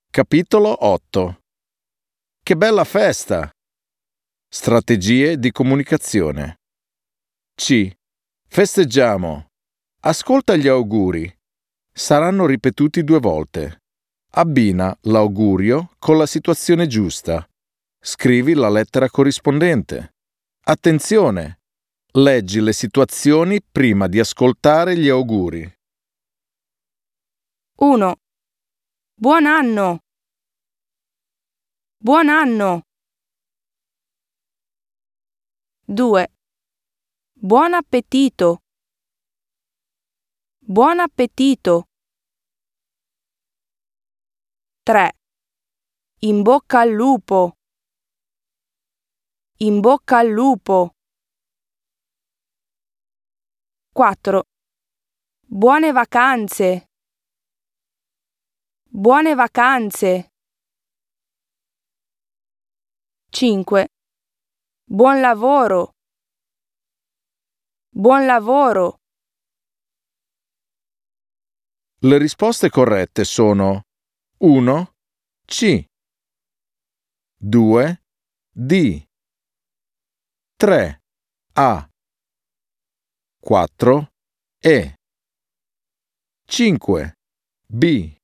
Capitolo 8. Che bella festa! Strategie di comunicazione. C. Festeggiamo. Ascolta gli auguri. Saranno ripetuti 2 volte. Abbina l'augurio con la situazione giusta. Scrivi la lettera corrispondente. Attenzione! Leggi le situazioni prima di ascoltare gli auguri. 1. Buon anno! Buon anno! 2. Buon appetito! Buon appetito! 3. In bocca al lupo! In bocca al lupo! 4. Buone vacanze! Buone vacanze! 5. Buon lavoro! Buon lavoro! Le risposte corrette sono 1. C. 2. D. 3. A. 4. E. 5. B.